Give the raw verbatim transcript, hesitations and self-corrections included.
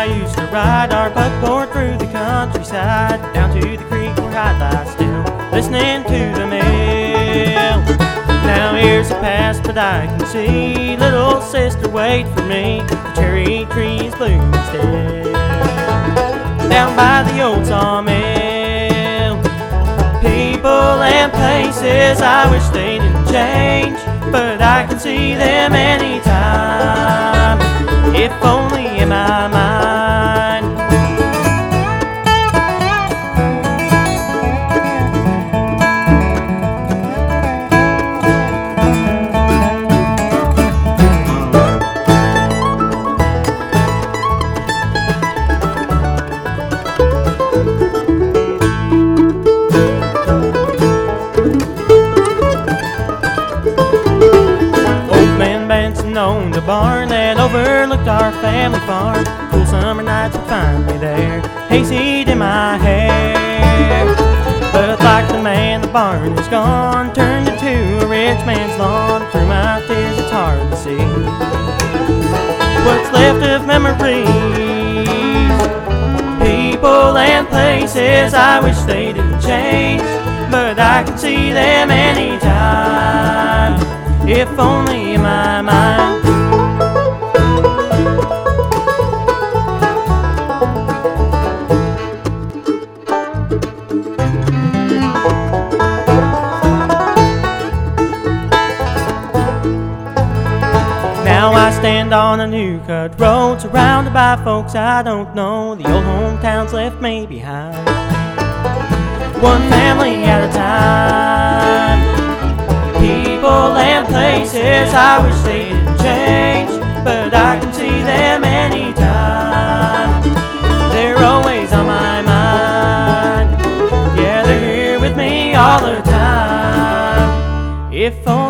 I used to ride our buckboard through the countryside, down to the creek where I'd lie still, listening to the mill. Now years have passed, but I can see little sister wait for me. The cherry trees bloom still down by the old sawmill. People and places I wish they didn't change, but I can see them anytime, if only in my mind. Owned a barn that overlooked our family farm. Cool summer nights would find me there, hayseed in my hair. But like the man, the barn is gone, turned into a rich man's lawn. Through my tears it's hard to see what's left of memories. People and places I wish they didn't change, but I can see them anytime, if only in my mind. Now I stand on a new cut road, surrounded by folks I don't know. The old hometown's left me behind, one family at a time. People and places I wish they didn't change, but I can see them anytime. They're always on my mind. Yeah, they're here with me all the time, if only